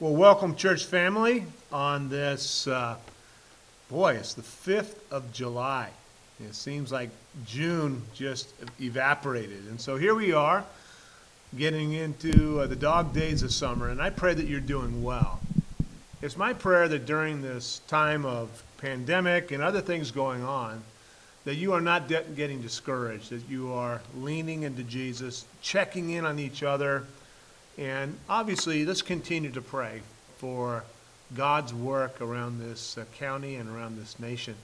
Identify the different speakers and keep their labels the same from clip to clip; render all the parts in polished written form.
Speaker 1: Well, welcome, church family, on this, it's the 5th of July. It seems like June just evaporated. And so here we are, getting into the dog days of summer, and I pray that you're doing well. It's my prayer that during this time of pandemic and other things going on, that you are not getting discouraged, that you are leaning into Jesus, checking in on each other, and obviously let's continue to pray for God's work around this county and around this nation.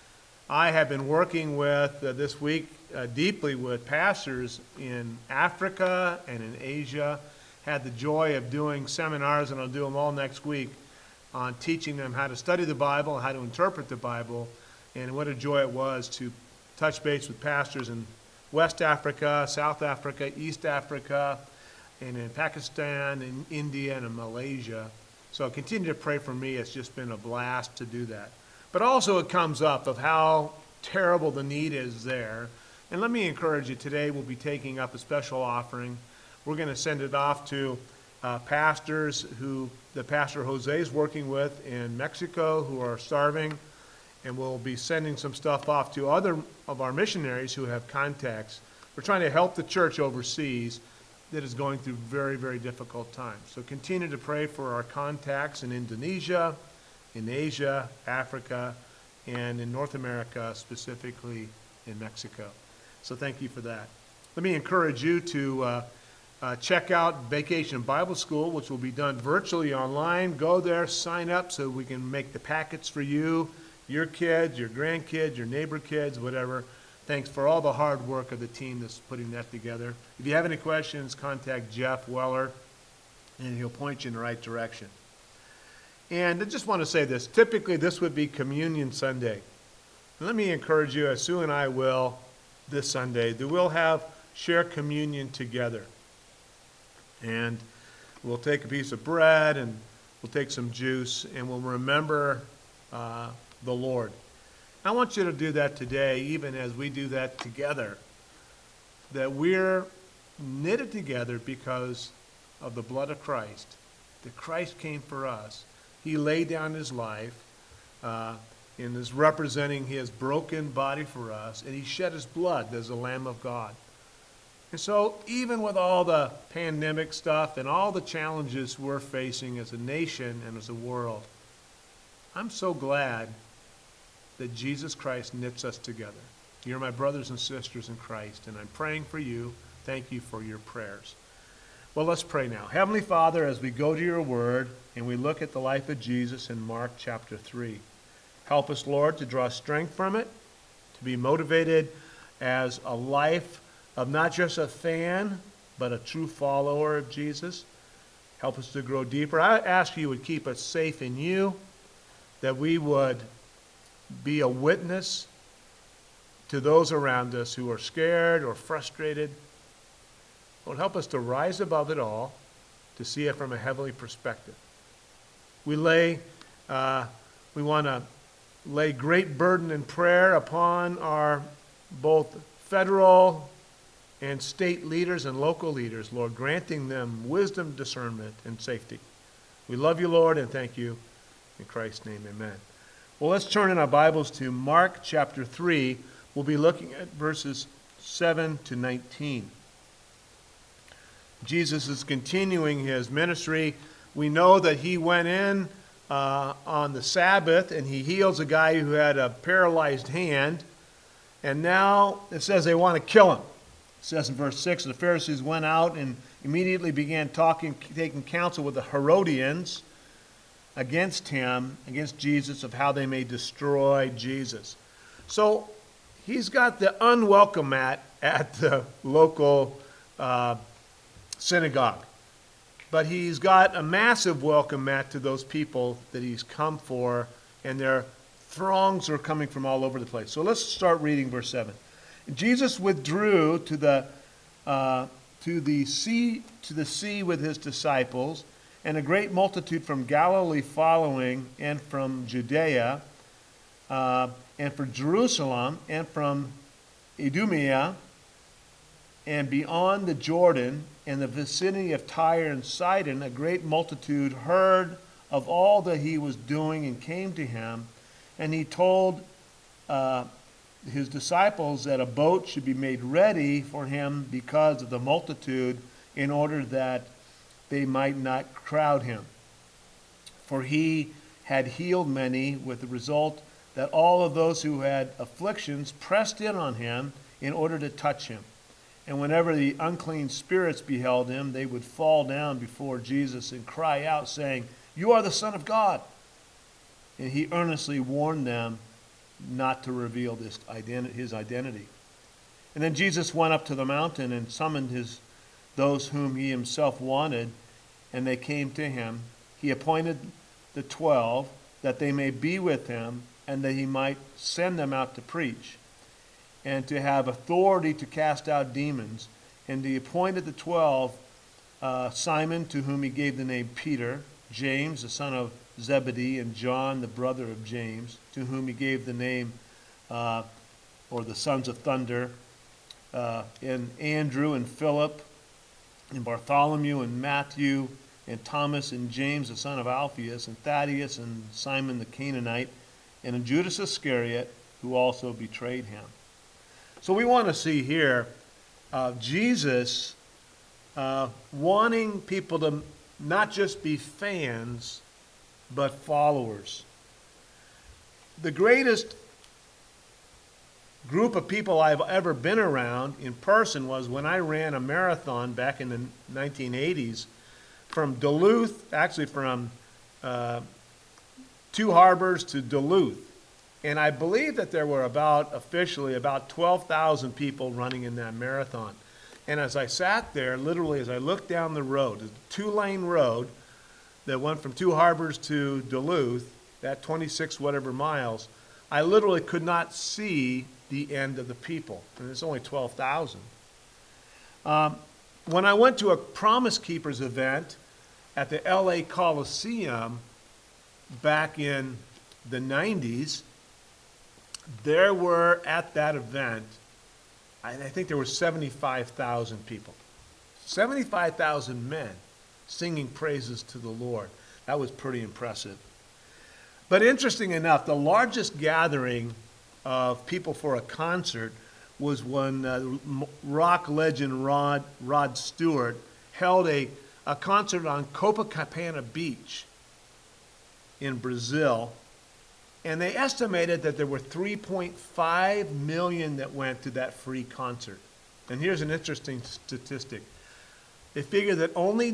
Speaker 1: I have been working with, this week, deeply with pastors in Africa and in Asia. Had the joy of doing seminars, and I'll do them all next week, on teaching them how to study the Bible, how to interpret the Bible, and what a joy it was to touch base with pastors in West Africa, South Africa, East Africa, and in Pakistan, in India, and in Malaysia. So continue to pray for me. It's just been a blast to do that. But also it comes up of how terrible the need is there. And let me encourage you, today we'll be taking up a special offering. We're going to send it off to pastors who the Pastor Jose is working with in Mexico who are starving. And we'll be sending some stuff off to other of our missionaries who have contacts. We're trying to help the church overseas that is going through very, very difficult times. So continue to pray for our contacts in Indonesia, in Asia, Africa, and in North America, specifically in Mexico. So thank you for that. Let me encourage you to check out Vacation Bible School, which will be done virtually online. Go there, sign up so we can make the packets for you, your kids, your grandkids, your neighbor kids, whatever. Thanks for all the hard work of the team that's putting that together. If you have any questions, contact Jeff Weller, and he'll point you in the right direction. And I just want to say this. Typically, this would be Communion Sunday. And let me encourage you, as Sue and I will this Sunday, that we'll share communion together. And we'll take a piece of bread, and we'll take some juice, and we'll remember the Lord. I want you to do that today, even as we do that together, that we're knitted together because of the blood of Christ, that Christ came for us. He laid down his life and is representing his broken body for us, and he shed his blood as the Lamb of God. And so even with all the pandemic stuff and all the challenges we're facing as a nation and as a world, I'm so glad that Jesus Christ knits us together. You're my brothers and sisters in Christ, and I'm praying for you. Thank you for your prayers. Well, let's pray now. Heavenly Father, as we go to your word and we look at the life of Jesus in Mark chapter 3, help us, Lord, to draw strength from it, to be motivated as a life of not just a fan, but a true follower of Jesus. Help us to grow deeper. I ask you would keep us safe in you, that we would be a witness to those around us who are scared or frustrated. Lord, help us to rise above it all, to see it from a heavenly perspective. We want to lay great burden and prayer upon our both federal and state leaders and local leaders, Lord, granting them wisdom, discernment, and safety. We love you, Lord, and thank you. In Christ's name, amen. Well, let's turn in our Bibles to Mark chapter 3. We'll be looking at verses 7 to 19. Jesus is continuing his ministry. We know that he went in on the Sabbath and he heals a guy who had a paralyzed hand. And now it says they want to kill him. It says in verse 6, the Pharisees went out and immediately began taking counsel with the Herodians against him, against Jesus, of how they may destroy Jesus. So he's got the unwelcome mat at the local synagogue. But he's got a massive welcome mat to those people that he's come for, and their throngs are coming from all over the place. So let's start reading verse 7. Jesus withdrew to the sea with his disciples, and a great multitude from Galilee following, and from Judea, and from Jerusalem, and from Idumea, and beyond the Jordan, and the vicinity of Tyre and Sidon, a great multitude heard of all that he was doing and came to him. And he told his disciples that a boat should be made ready for him because of the multitude, in order that they might not crowd him. For he had healed many, with the result that all of those who had afflictions pressed in on him in order to touch him. And whenever the unclean spirits beheld him, they would fall down before Jesus and cry out, saying, "You are the Son of God." And he earnestly warned them not to reveal his identity. And then Jesus went up to the mountain and summoned those whom he himself wanted, and they came to him. He appointed the 12, that they may be with him, and that he might send them out to preach, and to have authority to cast out demons. And he appointed the 12, Simon, to whom he gave the name Peter, James, the son of Zebedee, and John, the brother of James, to whom he gave the name, or the sons of thunder, and Andrew and Philip, and Bartholomew and Matthew, and Thomas and James, the son of Alphaeus, and Thaddeus and Simon the Canaanite, and Judas Iscariot, who also betrayed him. So we want to see here Jesus wanting people to not just be fans, but followers. The greatest group of people I've ever been around in person was when I ran a marathon back in the 1980s from Duluth, actually from Two Harbors to Duluth. And I believe that there were officially about 12,000 people running in that marathon. And as I sat there, literally as I looked down the road, a two-lane road that went from Two Harbors to Duluth, that 26 whatever miles, I literally could not see the end of the people. And it's only 12,000. When I went to a Promise Keepers event at the LA Coliseum back in the 90s, there were at that event, I think there were 75,000 people. 75,000 men singing praises to the Lord. That was pretty impressive. But interesting enough, the largest gathering of people for a concert was when rock legend Rod Stewart held a concert on Copacabana Beach in Brazil. And they estimated that there were 3.5 million that went to that free concert. And here's an interesting statistic. They figure that only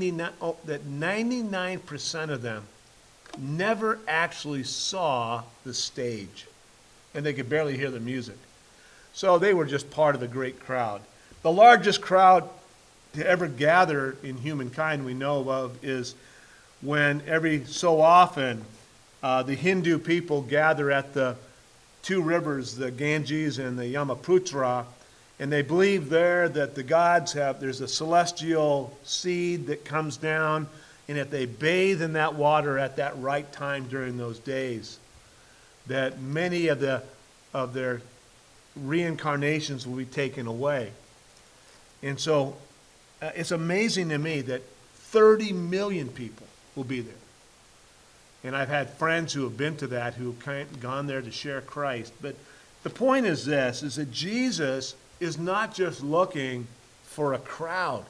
Speaker 1: 99% of them never actually saw the stage. And they could barely hear the music. So they were just part of the great crowd. The largest crowd to ever gather in humankind we know of is when every so often the Hindu people gather at the two rivers, the Ganges and the Yamaputra, and they believe there that the gods there's a celestial seed that comes down, and if they bathe in that water at that right time during those days, that many of their reincarnations will be taken away. And so it's amazing to me that 30 million people will be there. And I've had friends who have been to that, who have gone there to share Christ. But the point is this, is that Jesus is not just looking for a crowd.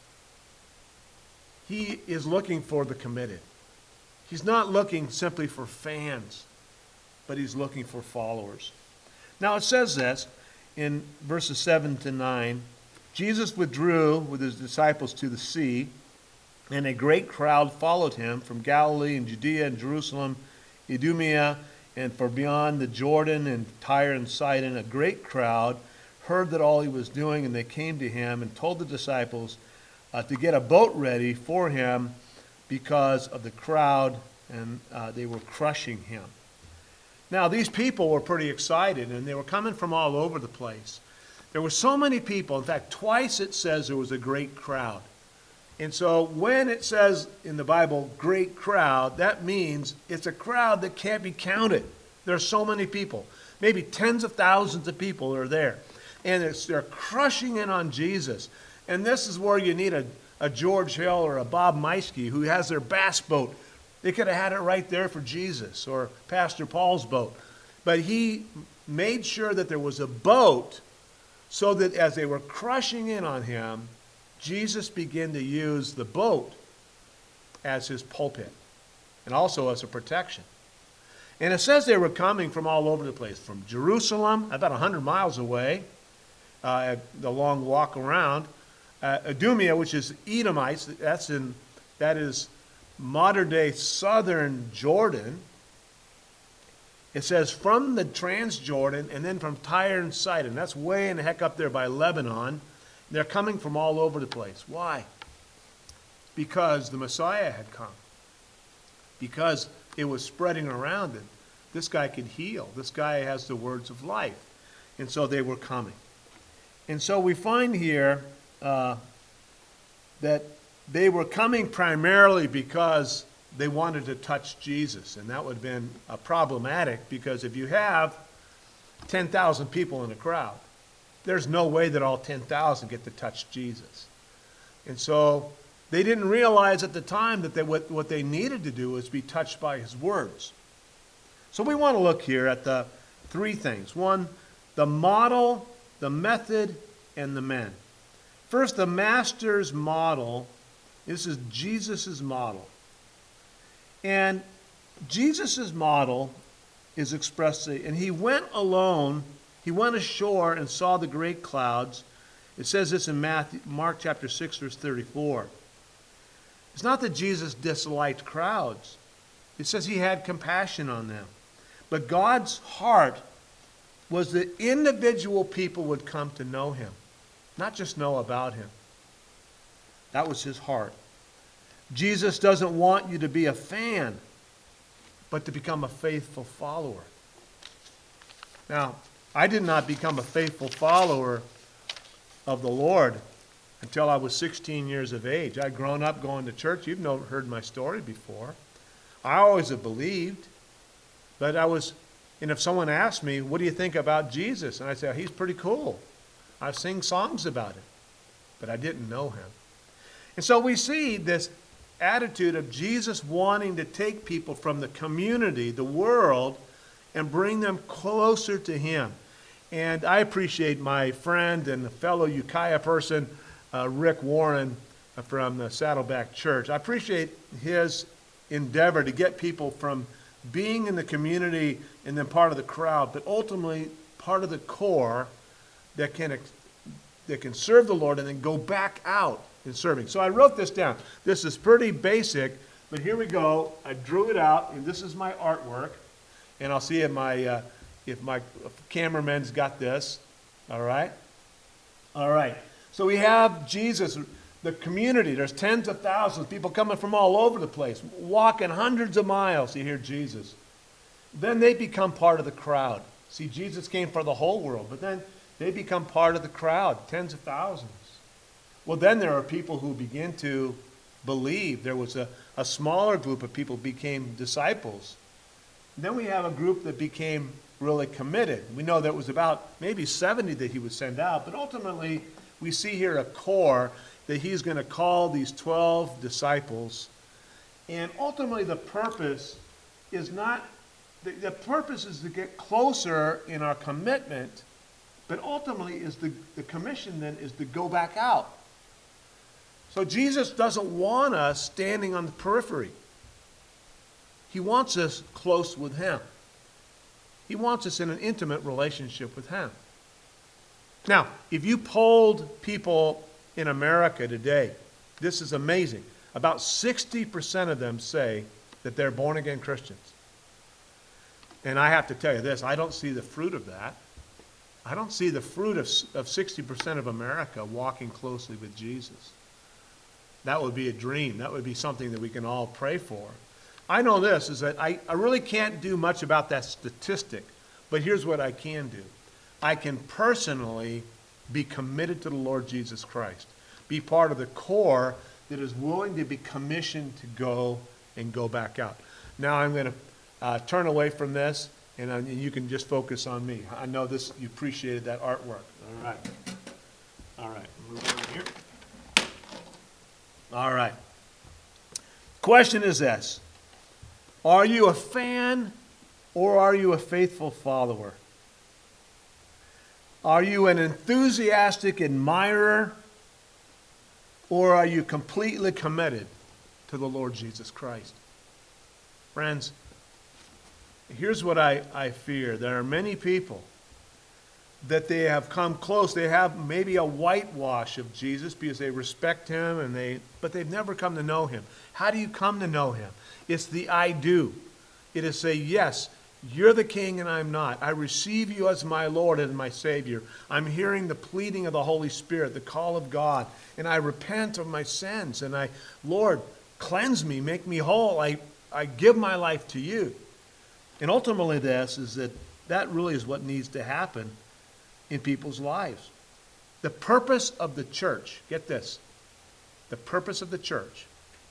Speaker 1: He is looking for the committed. He's not looking simply for fans, but he's looking for followers. Now it says this in verses 7 to 9, Jesus withdrew with his disciples to the sea, and a great crowd followed him from Galilee and Judea and Jerusalem, Idumea, and from beyond the Jordan and Tyre and Sidon. A great crowd heard that all he was doing, and they came to him and told the disciples to get a boat ready for him because of the crowd, and they were crushing him. Now, these people were pretty excited, and they were coming from all over the place. There were so many people. In fact, twice it says there was a great crowd. And so when it says in the Bible, great crowd, that means it's a crowd that can't be counted. There are so many people. Maybe tens of thousands of people are there. And they're crushing in on Jesus. And this is where you need a George Hill or a Bob Meiske who has their bass boat. They could have had it right there for Jesus, or Pastor Paul's boat. But he made sure that there was a boat so that as they were crushing in on him, Jesus began to use the boat as his pulpit and also as a protection. And it says they were coming from all over the place, from Jerusalem, about 100 miles away, the long walk around, Idumea, which is Edomites, that is modern-day southern Jordan. It says from the Transjordan and then from Tyre and Sidon. That's way in the heck up there by Lebanon. They're coming from all over the place. Why? Because the Messiah had come. Because it was spreading around and this guy could heal. This guy has the words of life. And so they were coming. And so we find here that they were coming primarily because they wanted to touch Jesus. And that would have been problematic because if you have 10,000 people in a crowd, there's no way that all 10,000 get to touch Jesus. And so they didn't realize at the time that what they needed to do was be touched by his words. So we want to look here at the three things. One, the model, the method, and the men. First, the master's model. This is Jesus' model. And Jesus' model is expressed, and he went alone, he went ashore and saw the great clouds. It says this in Mark chapter 6, verse 34. It's not that Jesus disliked crowds. It says he had compassion on them. But God's heart was that individual people would come to know him, not just know about him. That was his heart. Jesus doesn't want you to be a fan, but to become a faithful follower. Now, I did not become a faithful follower of the Lord until I was 16 years of age. I'd grown up going to church. You've heard my story before. I always have believed, but and if someone asked me, what do you think about Jesus? And I'd say, he's pretty cool. I sing songs about him, but I didn't know him. And so we see this attitude of Jesus wanting to take people from the community, the world, and bring them closer to him. And I appreciate my friend and fellow Ukiah person, Rick Warren from the Saddleback Church. I appreciate his endeavor to get people from being in the community and then part of the crowd, but ultimately part of the core that can serve the Lord and then go back out in serving. So I wrote this down. This is pretty basic, but here we go. I drew it out, and this is my artwork. And I'll see if my cameraman's got this. All right? All right. So we have Jesus, the community. There's tens of thousands, people coming from all over the place, walking hundreds of miles to hear Jesus. Then they become part of the crowd. See, Jesus came for the whole world, but then they become part of the crowd, tens of thousands. Well, then there are people who begin to believe. There was a smaller group of people became disciples. And then we have a group that became really committed. We know that it was about maybe 70 that he would send out, but ultimately we see here a core that he's going to call these 12 disciples. And ultimately the purpose is the purpose is to get closer in our commitment, but ultimately is the commission then is to go back out. So Jesus doesn't want us standing on the periphery. He wants us close with him. He wants us in an intimate relationship with him. Now, if you polled people in America today, this is amazing. About 60% of them say that they're born-again Christians. And I have to tell you this, I don't see the fruit of that. I don't see the fruit of 60% of America walking closely with Jesus. That would be a dream. That would be something that we can all pray for. I know this, is that I really can't do much about that statistic, but here's what I can do. I can personally be committed to the Lord Jesus Christ, be part of the core that is willing to be commissioned to go and go back out. Now I'm going to turn away from this, and you can just focus on me. I know this, you appreciated that artwork. All right. All right, move over here. All right. Question is this. Are you a fan or are you a faithful follower? Are you an enthusiastic admirer or are you completely committed to the Lord Jesus Christ? Friends, here's what I fear. There are many people that they have come close. They have maybe a whitewash of Jesus because they respect him, but they've never come to know him. How do you come to know him? It's the I do. It is say, yes, you're the king and I'm not. I receive you as my Lord and my Savior. I'm hearing the pleading of the Holy Spirit, the call of God, and I repent of my sins. And Lord, cleanse me, make me whole. I give my life to you. And ultimately this is that really is what needs to happen in people's lives. The purpose of the church, get this, the purpose of the church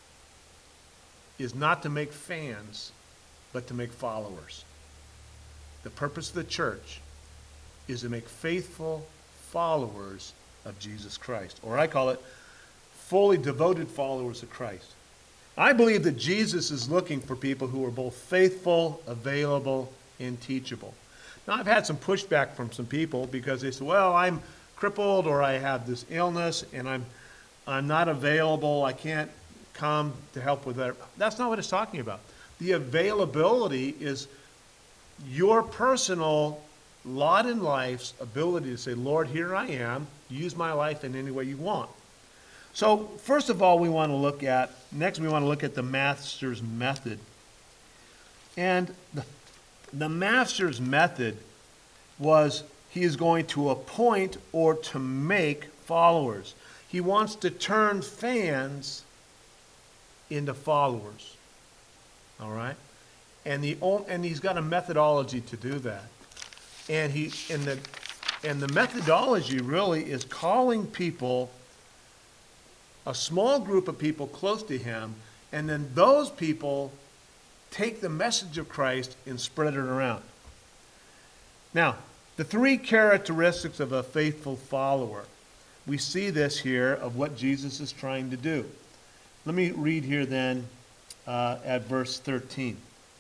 Speaker 1: is not to make fans, but to make followers. The purpose of the church is to make faithful followers of Jesus Christ. Or I call it fully devoted followers of Christ. I believe that Jesus is looking for people who are both faithful, available, and teachable. Now, I've had some pushback from some people because they say, well, I'm crippled or I have this illness and I'm not available. I can't come to help with that. That's not what it's talking about. The availability is your personal lot in life's ability to say, Lord, here I am. Use my life in any way you want. So first of all, we want to look at the master's method. And the master's method was he is going to appoint or to make followers. He wants to turn fans into followers. All right? And he's got a methodology to do that. And the methodology really is calling people, a small group of people close to him, and then those people take the message of Christ and spread it around. Now, the three characteristics of a faithful follower. We see this here of what Jesus is trying to do. Let me read here then at verse 13.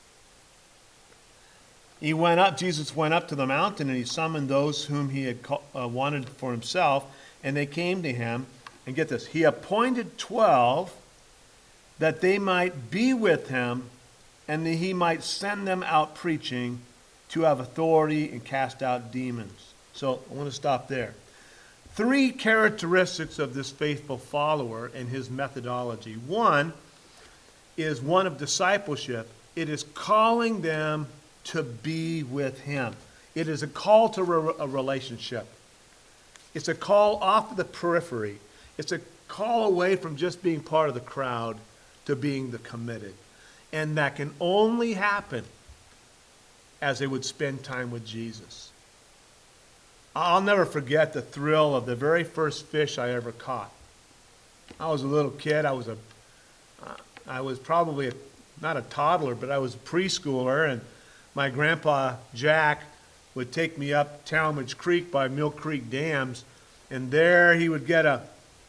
Speaker 1: Jesus went up to the mountain and he summoned those whom he had wanted for himself, and they came to him. And get this, he appointed 12 that they might be with him and that he might send them out preaching to have authority and cast out demons. So I want to stop there. Three characteristics of this faithful follower and his methodology. One is one of discipleship. It is calling them to be with him. It is a call to a relationship. It's a call off the periphery. It's a call away from just being part of the crowd to being the committed. And that can only happen as they would spend time with Jesus. I'll never forget the thrill of the very first fish I ever caught. I was a little kid. I was probably not a toddler, but I was a preschooler, and my grandpa Jack would take me up Talmadge Creek by Mill Creek Dams, and there he would get a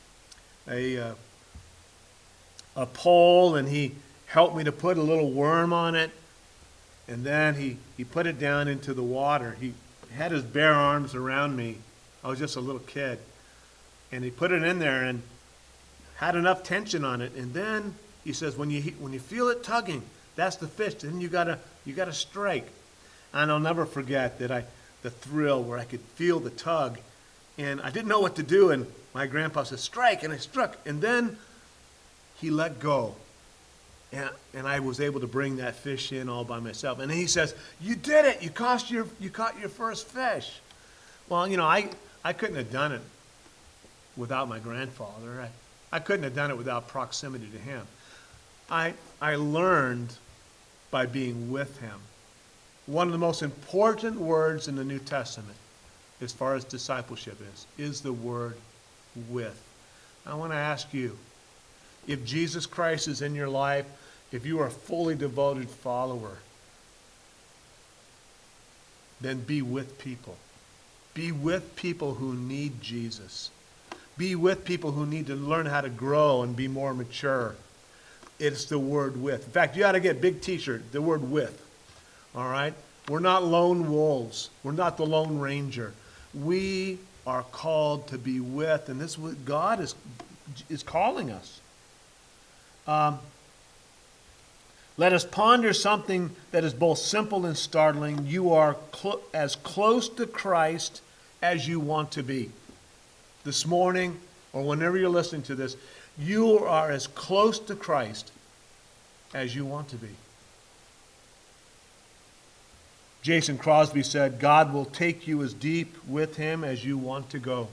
Speaker 1: pole, and he helped me to put a little worm on it, and then he put it down into the water. He had his bare arms around me. I was just a little kid, and he put it in there and had enough tension on it, and then he says, when you feel it tugging, that's the fish. Then you gotta strike. And I'll never forget the thrill where I could feel the tug, and I didn't know what to do, and my grandpa said, strike, and I struck. And then he let go. And I was able to bring that fish in all by myself. And he says, you did it. You caught your first fish. Well, I couldn't have done it without my grandfather. I couldn't have done it without proximity to him. I learned by being with him. One of the most important words in the New Testament, as far as discipleship is the word with. I want to ask you, if Jesus Christ is in your life, if you are a fully devoted follower, then be with people. Be with people who need Jesus. be with people who need to learn how to grow and be more mature. It's the word with. In fact, you ought to get a big t-shirt, the word with. All right? We're not lone wolves. We're not the Lone Ranger. We are called to be with, and this is what God is calling us. Let us ponder something that is both simple and startling. You are as close to Christ as you want to be. This morning, or whenever you're listening to this, you are as close to Christ as you want to be. Jason Crosby said, God will take you as deep with him as you want to go.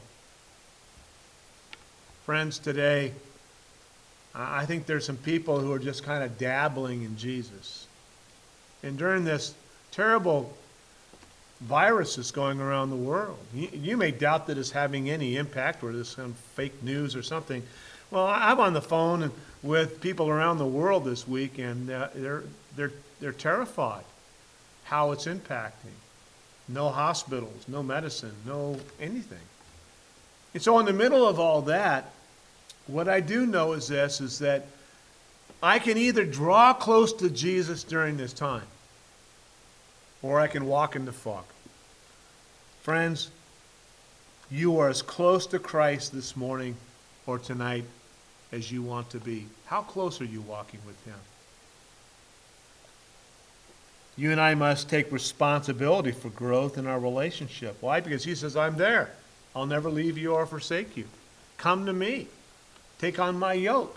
Speaker 1: Friends, today, I think there's some people who are just kind of dabbling in Jesus. And during this terrible virus that's going around the world, you may doubt that it's having any impact, or this some fake news or something. Well, I'm on the phone with people around the world this week, and they're terrified how it's impacting. No hospitals, no medicine, no anything. And so in the middle of all that, what I do know is this, is that I can either draw close to Jesus during this time, or I can walk in the fog. Friends, you are as close to Christ this morning or tonight as you want to be. How close are you walking with him? You and I must take responsibility for growth in our relationship. Why? Because he says, I'm there. I'll never leave you or forsake you. Come to me. Take on my yoke.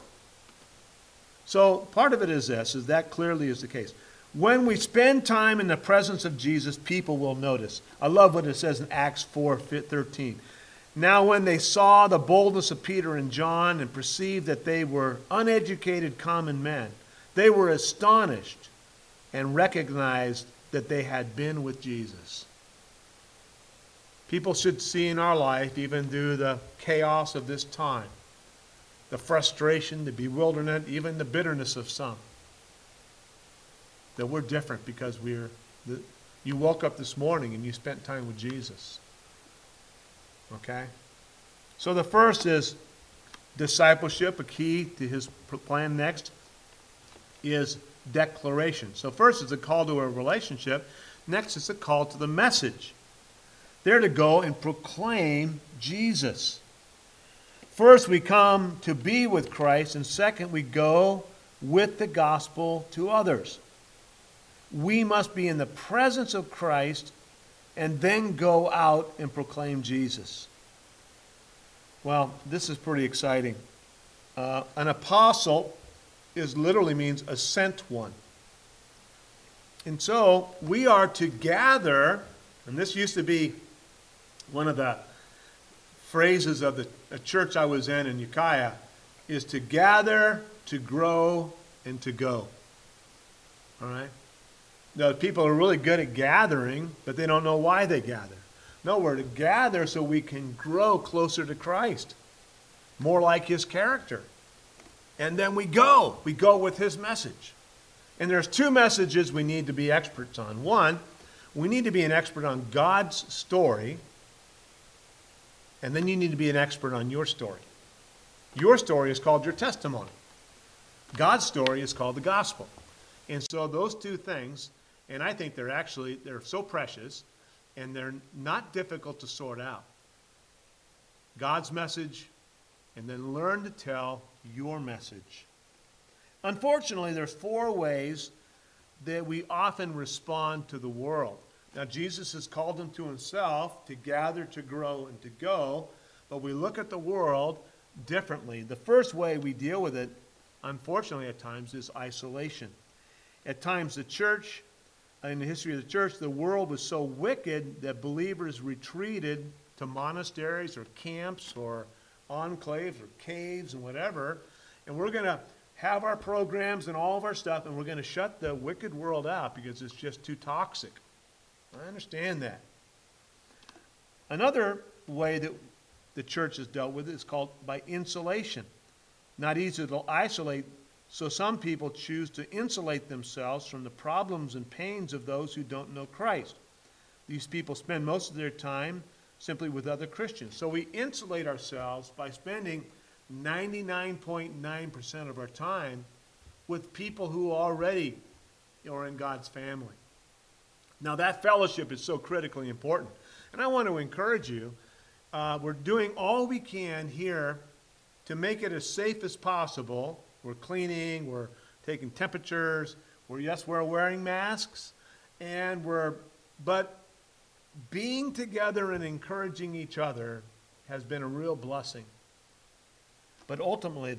Speaker 1: So part of it is this, is that clearly is the case. When we spend time in the presence of Jesus, people will notice. I love what it says in Acts 4:13. Now when they saw the boldness of Peter and John and perceived that they were uneducated common men, they were astonished and recognized that they had been with Jesus. People should see in our life, even through the chaos of this time, the frustration, the bewilderment, even the bitterness of some, that we're different because you woke up this morning and you spent time with Jesus. Okay? So the first is discipleship. A key to his plan next is declaration. So first is a call to a relationship. Next is a call to the message. They're to go and proclaim Jesus. First, we come to be with Christ, and second, we go with the gospel to others. We must be in the presence of Christ and then go out and proclaim Jesus. Well, this is pretty exciting. An apostle literally means a sent one. And so we are to gather, and this used to be one of the phrases of the church I was in Ukiah, is to gather, to grow, and to go. All right? Now, people are really good at gathering, but they don't know why they gather. No, we're to gather so we can grow closer to Christ, more like his character. And then we go with his message. And there's two messages we need to be experts on. One, we need to be an expert on God's story, and then you need to be an expert on your story. Your story is called your testimony. God's story is called the gospel. And so those two things, and I think they're so precious, and they're not difficult to sort out. God's message, and then learn to tell your message. Unfortunately, there's 4 ways that we often respond to the world. Now, Jesus has called them to himself to gather, to grow, and to go, but we look at the world differently. The first way we deal with it, unfortunately at times, is isolation. At times, the church, in the history of the church, the world was so wicked that believers retreated to monasteries or camps or enclaves or caves and whatever, and we're going to have our programs and all of our stuff, and we're going to shut the wicked world out because it's just too toxic. I understand that. Another way that the church has dealt with it is called by insulation. Not easy to isolate, so some people choose to insulate themselves from the problems and pains of those who don't know Christ. These people spend most of their time simply with other Christians. So we insulate ourselves by spending 99.9% of our time with people who already are in God's family. Now that fellowship is so critically important. And I want to encourage you, we're doing all we can here to make it as safe as possible. We're cleaning, we're taking temperatures, we're wearing masks, but being together and encouraging each other has been a real blessing. But ultimately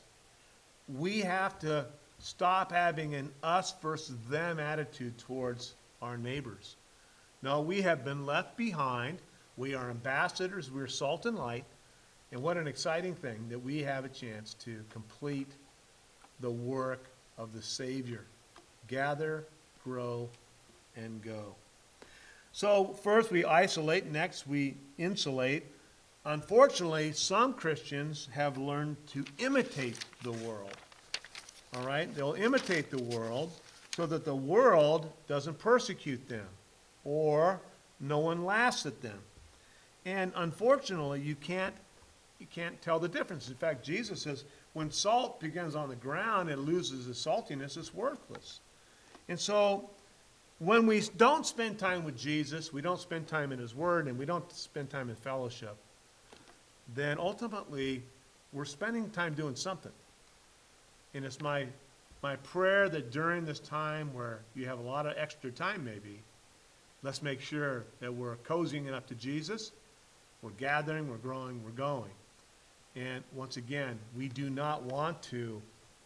Speaker 1: we have to stop having an us versus them attitude towards our neighbors. No, we have been left behind. We are ambassadors. We're salt and light. And what an exciting thing that we have a chance to complete the work of the Savior. Gather, grow, and go. So first we isolate, next we insulate. Unfortunately, some Christians have learned to imitate the world. All right? They'll imitate the world so that the world doesn't persecute them or no one laughs at them. And unfortunately, you can't tell the difference. In fact, Jesus says when salt begins on the ground, it loses its saltiness, it's worthless. And so when we don't spend time with Jesus, we don't spend time in his word, and we don't spend time in fellowship, then ultimately we're spending time doing something. And it's my prayer that during this time where you have a lot of extra time maybe, let's make sure that we're cozying it up to Jesus, we're gathering, we're growing, we're going. And once again, we do not want to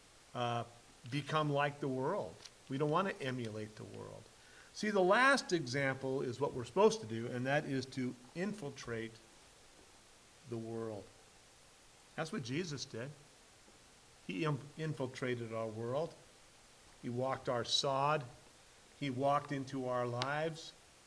Speaker 1: become like the world. We don't want to emulate the world. See, the last example is what we're supposed to do, and that is to infiltrate the world. That's what Jesus did. He infiltrated our world. He walked our sod. He walked into our lives.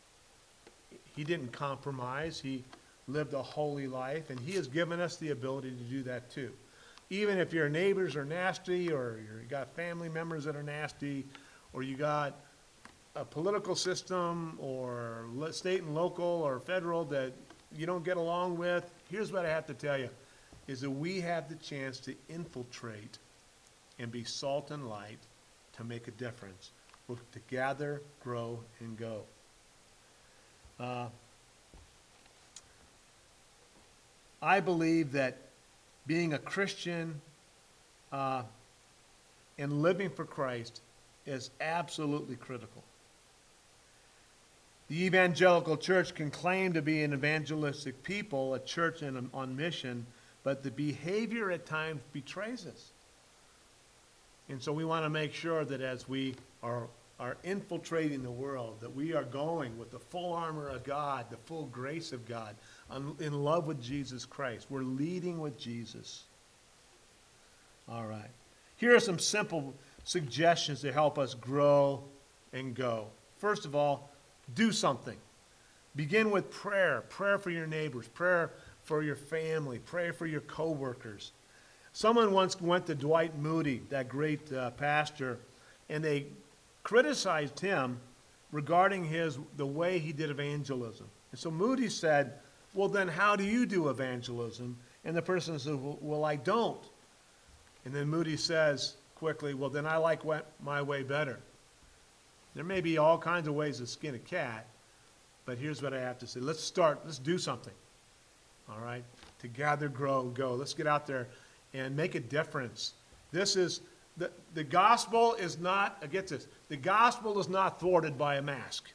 Speaker 1: He didn't compromise. He lived a holy life, and he has given us the ability to do that too. Even if your neighbors are nasty, or you got family members that are nasty, or you got a political system or state and local or federal that you don't get along with, here's what I have to tell you, is that we have the chance to infiltrate and be salt and light to make a difference. We're to gather, grow, and go. I believe that being a Christian and living for Christ is absolutely critical. The evangelical church can claim to be an evangelistic people, a church on mission, but the behavior at times betrays us. And so we want to make sure that as we are infiltrating the world, that we are going with the full armor of God, the full grace of God, in love with Jesus Christ. We're leading with Jesus. All right. Here are some simple suggestions to help us grow and go. First of all, do something. Begin with prayer. Prayer for your neighbors. Prayer for your family. Prayer for your coworkers. Someone once went to Dwight Moody, that great pastor, and they criticized him regarding the way he did evangelism. And so Moody said, well, then how do you do evangelism? And the person said, well, I don't. And then Moody says quickly, well, then I like my way better. There may be all kinds of ways to skin a cat, but here's what I have to say. Let's do something. All right? To gather, grow, go. Let's get out there and make a difference. This is, the gospel is not, get this, the gospel is not thwarted by a mask.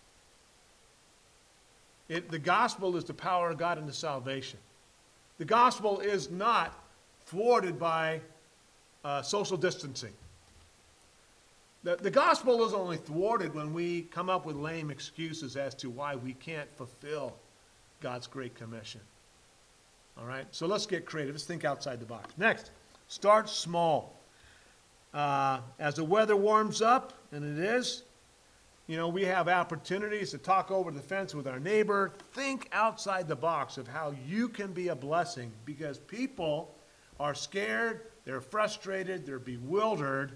Speaker 1: The gospel is the power of God into salvation. The gospel is not thwarted by social distancing. The gospel is only thwarted when we come up with lame excuses as to why we can't fulfill God's great commission. All right? So let's get creative. Let's think outside the box. Next, start small. As the weather warms up, and it is, we have opportunities to talk over the fence with our neighbor. Think outside the box of how you can be a blessing, because people are scared, they're frustrated, they're bewildered.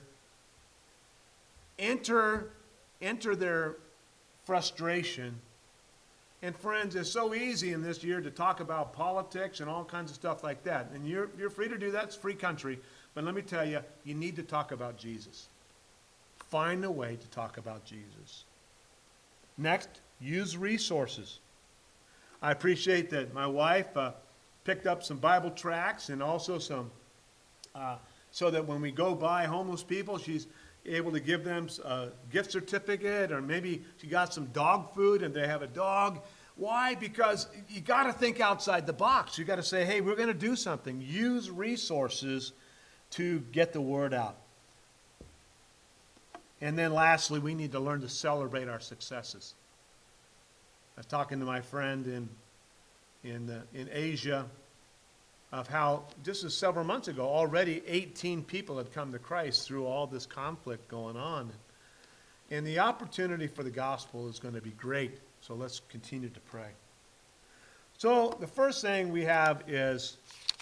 Speaker 1: Enter their frustration And friends, it's so easy in this year to talk about politics and all kinds of stuff like that. And you're free to do that. It's a free country. But let me tell you, you need to talk about Jesus. Find a way to talk about Jesus. Next, use resources. I appreciate that my wife picked up some Bible tracts and also some, so that when we go by homeless people, she's able to give them a gift certificate, or maybe she got some dog food and they have a dog. Why? Because you got to think outside the box. You got to say, hey, we're going to do something. Use resources to get the word out. And then lastly, we need to learn to celebrate our successes. I was talking to my friend in Asia of how just several months ago, already 18 people had come to Christ through all this conflict going on. And the opportunity for the gospel is going to be great. So let's continue to pray. So the first thing we have is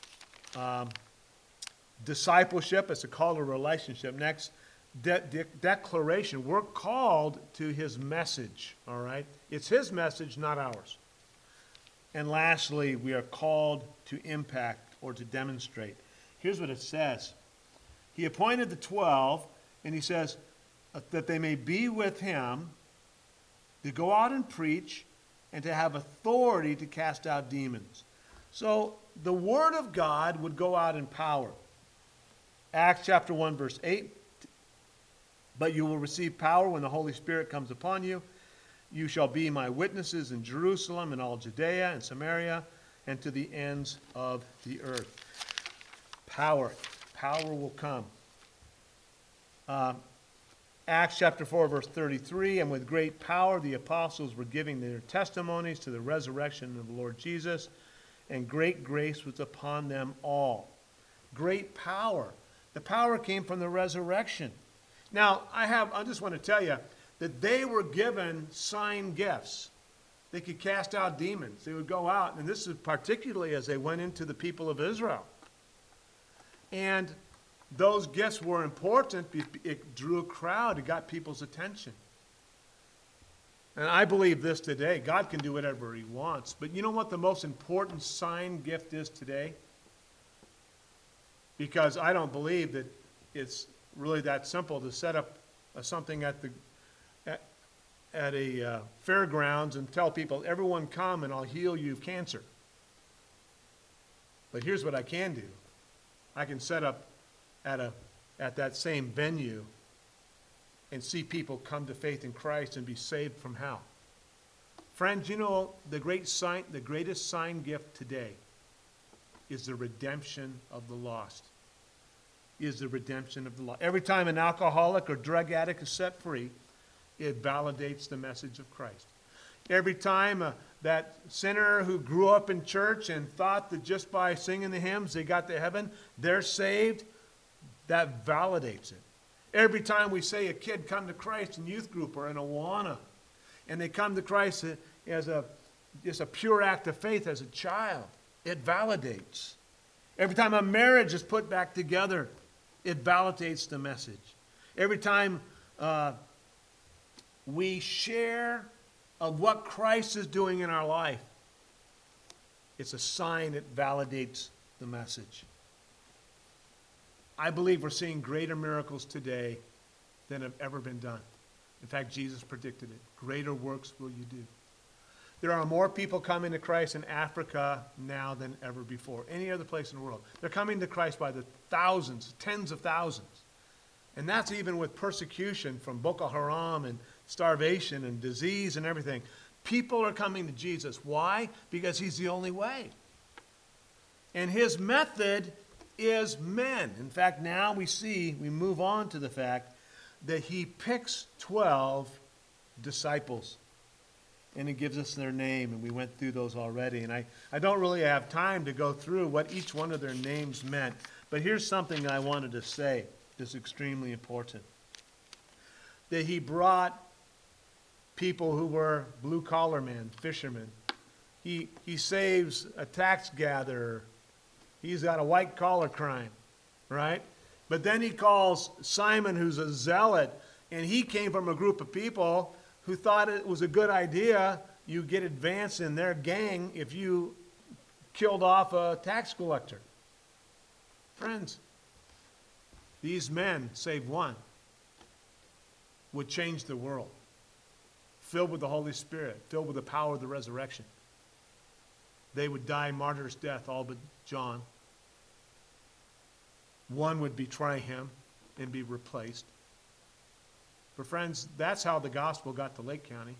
Speaker 1: discipleship. It's a call to relationship. Next, declaration. We're called to his message, all right? It's his message, not ours. And lastly, we are called to impact or to demonstrate. Here's what it says. He appointed the 12, and he says that they may be with him, to go out and preach, and to have authority to cast out demons. So the word of God would go out in power. Acts chapter 1, verse 8. But you will receive power when the Holy Spirit comes upon you. You shall be my witnesses in Jerusalem and all Judea and Samaria and to the ends of the earth. Power. Power will come. Acts chapter 4, verse 33, and with great power the apostles were giving their testimonies to the resurrection of the Lord Jesus, and great grace was upon them all. Great power. The power came from the resurrection. Now, I just want to tell you that they were given sign gifts. They could cast out demons. They would go out, and this is particularly as they went into the people of Israel. And those gifts were important. It drew a crowd. It got people's attention. And I believe this today. God can do whatever he wants. But you know what the most important sign gift is today? Because I don't believe that it's really that simple to set up something at a fairgrounds and tell people, everyone come and I'll heal you of cancer. But here's what I can do. I can set up at that same venue and see people come to faith in Christ and be saved from hell. Friends, you know the greatest sign gift today is the redemption of the lost. Is the redemption of the lost. Every time an alcoholic or drug addict is set free, it validates the message of Christ. Every time that sinner who grew up in church and thought that just by singing the hymns they got to heaven, they're saved, that validates it. Every time we say a kid come to Christ in youth group or in Awana, and they come to Christ as just a pure act of faith as a child, it validates. Every time a marriage is put back together, it validates the message. Every time we share of what Christ is doing in our life, it's a sign that validates the message. I believe we're seeing greater miracles today than have ever been done. In fact, Jesus predicted it. Greater works will you do. There are more people coming to Christ in Africa now than ever before. Any other place in the world. They're coming to Christ by the thousands, tens of thousands. And that's even with persecution from Boko Haram and starvation and disease and everything. People are coming to Jesus. Why? Because he's the only way. And his method is men. In fact, now we move on to the fact that he picks 12 disciples. And he gives us their name, and we went through those already. And I don't really have time to go through what each one of their names meant. But here's something I wanted to say that's extremely important. That he brought people who were blue-collar men, fishermen. He saves a tax gatherer. He's got a white-collar crime, right? But then he calls Simon, who's a zealot, and he came from a group of people who thought it was a good idea you get advanced in their gang if you killed off a tax collector. Friends, these men, save one, would change the world. Filled with the Holy Spirit, filled with the power of the resurrection. They would die martyr's death, all but John. One would betray him and be replaced. But friends, that's how the gospel got to Lake County.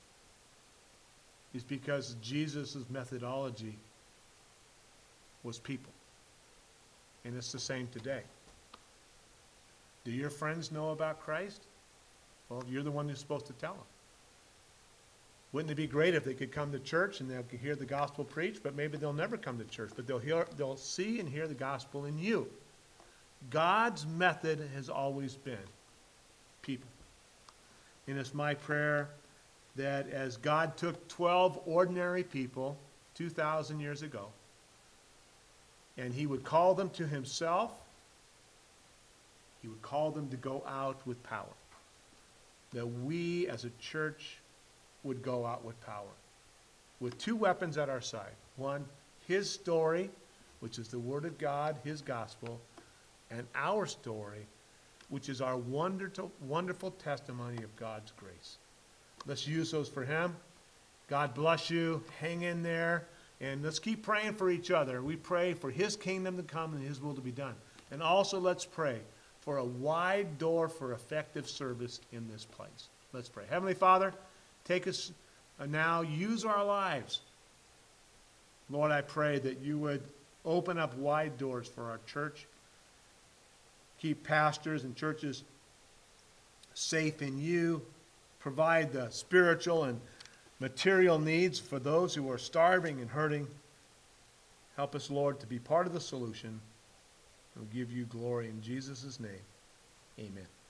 Speaker 1: Is because Jesus' methodology was people. And it's the same today. Do your friends know about Christ? Well, you're the one who's supposed to tell them. Wouldn't it be great if they could come to church and they could hear the gospel preached, but maybe they'll never come to church, but they'll see and hear the gospel in you. God's method has always been people. And it's my prayer that as God took 12 ordinary people 2,000 years ago, and he would call them to himself, he would call them to go out with power. That we as a church would go out with power. With two weapons at our side. One, his story, which is the Word of God, his gospel, and our story, which is our wonderful testimony of God's grace. Let's use those for him. God bless you. Hang in there. And let's keep praying for each other. We pray for his kingdom to come and his will to be done. And also let's pray for a wide door for effective service in this place. Let's pray. Heavenly Father, take us now. Use our lives. Lord, I pray that you would open up wide doors for our church. Keep pastors and churches safe in you. Provide the spiritual and material needs for those who are starving and hurting. Help us, Lord, to be part of the solution. We'll give you glory in Jesus' name. Amen.